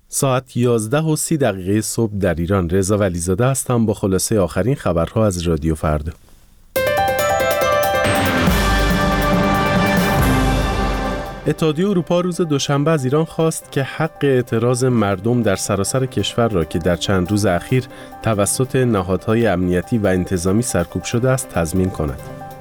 ساعت 11:30 صبح در ایران. رضا ولیزاده هستم با خلاصه آخرین خبرها از رادیو فردا. اتحادیه اروپا روز دوشنبه از ایران خواست که حق اعتراض مردم در سراسر کشور را که در چند روز اخیر توسط نهادهای امنیتی و انتظامی سرکوب شده است تضمین کند.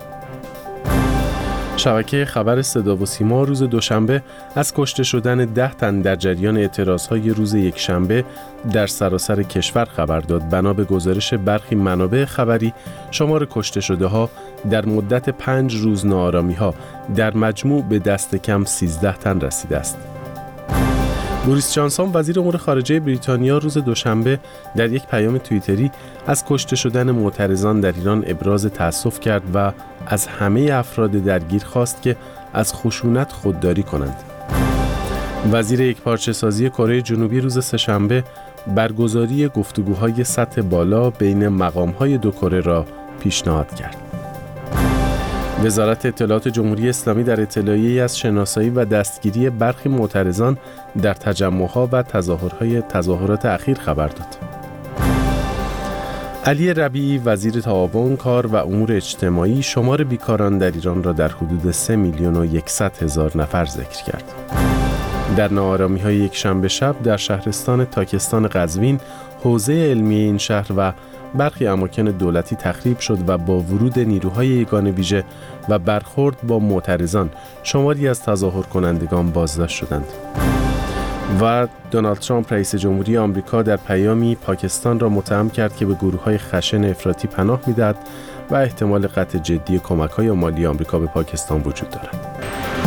شبکه خبر صدا و سیما روز دوشنبه از کشته شدن 10 تن در جریان اعتراضهای روز یکشنبه در سراسر کشور خبر داد. بنا به گزارش برخی منابع خبری، شمار کشته شده ها در مدت 5 روز ناآرامی ها در مجموع به دست کم 13 تن رسیده است. بوریس جانسون وزیر امور خارجه بریتانیا روز دوشنبه در یک پیام توییتری از کشته شدن معترضان در ایران ابراز تأسف کرد و از همه افراد درگیر خواست که از خشونت خودداری کنند. وزیر یکپارچه‌سازی کره جنوبی روز سه‌شنبه برگزاری گفتگوهای سطح بالا بین مقام‌های دو کره را پیشنهاد کرد. وزارت اطلاعات جمهوری اسلامی در اطلاعیه‌ای از شناسایی و دستگیری برخی معترضان در تجمع‌ها و تظاهرات اخیر خبر داد. علی ربیعی وزیر تعاون، کار و امور اجتماعی شمار بیکاران در ایران را در حدود 3,100,000 نفر ذکر کرد. در ناآرامی‌های یکشنبه شب در شهرستان تاکستان قزوین، حوزه علمی این شهر و برخی اماکن دولتی تخریب شد و با ورود نیروهای یگان ویژه و برخورد با معترضان شماری از تظاهر کنندگان بازداشت شدند. و دونالد ترامپ رئیس جمهوری آمریکا در پیامی پاکستان را متهم کرد که به گروه‌های خشن افراطی پناه می‌دهد و احتمال قطع جدی کمک‌های مالی آمریکا به پاکستان وجود دارد.